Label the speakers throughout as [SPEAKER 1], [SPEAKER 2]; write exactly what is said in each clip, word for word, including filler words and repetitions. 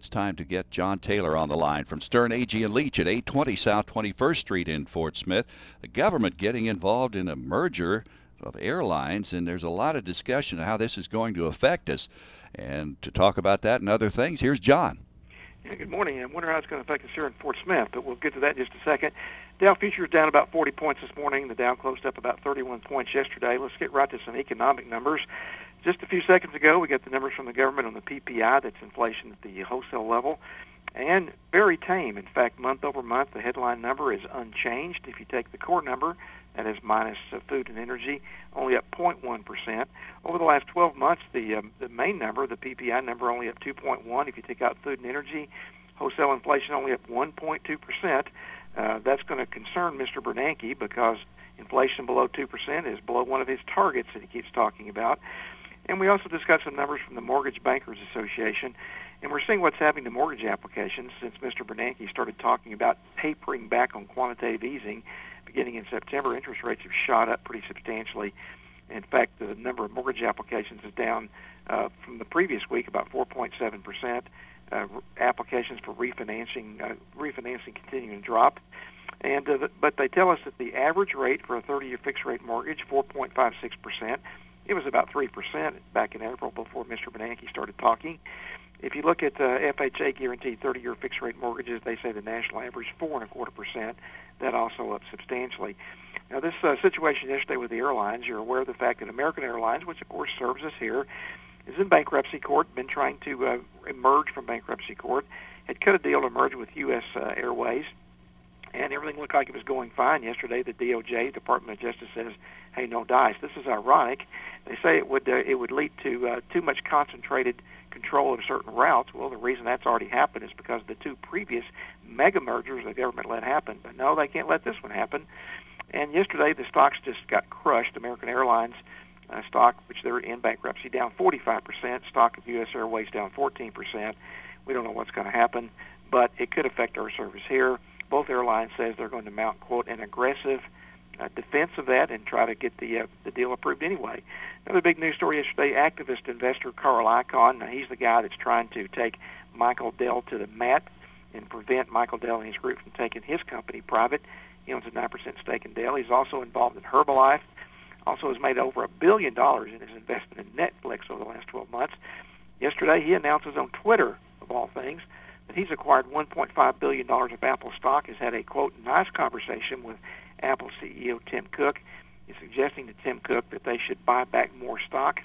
[SPEAKER 1] it's time to get John Taylor on the line from Stern Agee and Leach at eight twenty South twenty-first Street in Fort Smith. The government getting involved in a merger of airlines, and there's a lot of discussion of how this is going to affect us. And to talk about that and other things, here's John.
[SPEAKER 2] Yeah, good morning. I wonder how it's going to affect us here in Fort Smith, but we'll get to that in just a second. Dow futures down about forty points this morning. The Dow closed up about thirty-one points yesterday. Let's get right to some economic numbers. Just a few seconds ago, we got the numbers from the government on the P P I. That's inflation at the wholesale level, and very tame. In fact, month over month, the headline number is unchanged. If you take the core number, that is minus uh, food and energy, only up zero point one percent. Over the last twelve months, the um, the main number, the P P I number, only up two point one. If you take out food and energy, wholesale inflation only up one point two percent. Uh, that's going to concern Mister Bernanke because inflation below two percent is below one of his targets that he keeps talking about. And we also discussed some numbers from the Mortgage Bankers Association, and we're seeing what's happening to mortgage applications since Mister Bernanke started talking about tapering back on quantitative easing. Beginning in September, interest rates have shot up pretty substantially. In fact, the number of mortgage applications is down uh, from the previous week about four point seven percent. Uh, applications for refinancing uh, refinancing continuing to drop. And uh, but they tell us that the average rate for a thirty-year fixed-rate mortgage, four point five six percent. It was about three percent back in April before Mister Bernanke started talking. If you look at uh, F H A guaranteed thirty-year fixed-rate mortgages, they say the national average four and a quarter percent. That also up substantially. Now, this uh, situation yesterday with the airlines, you're aware of the fact that American Airlines, which of course serves us here, is in bankruptcy court, been trying to uh, emerge from bankruptcy court, had cut a deal to merge with U S Uh, Airways, and everything looked like it was going fine. Yesterday, the D O J, Department of Justice, says, hey, no dice. This is ironic. They say it would uh, it would lead to uh, too much concentrated control of certain routes. Well, the reason that's already happened is because the two previous mega mergers the government let happen. But no, they can't let this one happen. And yesterday, the stocks just got crushed. American Airlines uh, stock, which they're in bankruptcy, down forty-five percent. Stock of U S Airways down fourteen percent. We don't know what's going to happen, but it could affect our service here. Both airlines says they're going to mount, quote, an aggressive uh, defense of that and try to get the uh, the deal approved anyway. Another big news story yesterday, activist investor Carl Icahn. Now, he's the guy that's trying to take Michael Dell to the mat and prevent Michael Dell and his group from taking his company private. He owns a nine percent stake in Dell. He's also involved in Herbalife. Also has made over a billion dollars in his investment in Netflix over the last twelve months. Yesterday, he announces on Twitter, of all things, that he's acquired one point five billion dollars of Apple stock, has had a, quote, nice conversation with Apple C E O Tim Cook. He's suggesting to Tim Cook that they should buy back more stock,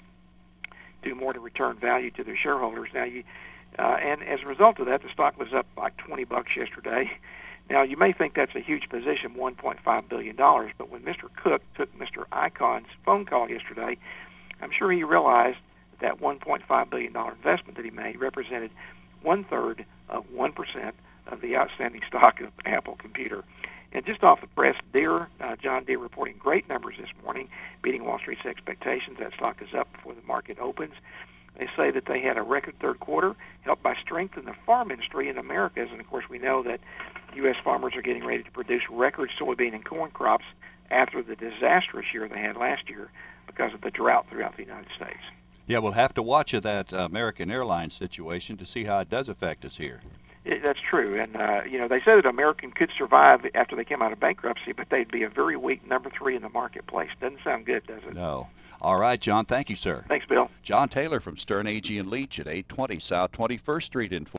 [SPEAKER 2] do more to return value to their shareholders. Now, you, uh, and as a result of that, the stock was up like twenty bucks yesterday. Now, you may think that's a huge position, one point five billion dollars, but when Mister Cook took Mister Icahn's phone call yesterday, I'm sure he realized that that one point five billion dollars investment that he made represented one-third of one percent of the outstanding stock of Apple Computer. And just off the press, Deere, uh, John Deere reporting great numbers this morning, beating Wall Street's expectations. That stock is up before the market opens. They say that they had a record third quarter, helped by strength in the farm industry in Americas. And, of course, we know that U S farmers are getting ready to produce record soybean and corn crops after the disastrous year they had last year because of the drought throughout the United States.
[SPEAKER 1] Yeah, we'll have to watch that uh, American Airlines situation to see how it does affect us here.
[SPEAKER 2] It, that's true. And, uh, you know, they said that American could survive after they came out of bankruptcy, but they'd be a very weak number three in the marketplace. Doesn't sound good, does it?
[SPEAKER 1] No. All right, John, thank you, sir.
[SPEAKER 2] Thanks, Bill.
[SPEAKER 1] John Taylor from Stern Agee and Leach at eight twenty South twenty-first Street in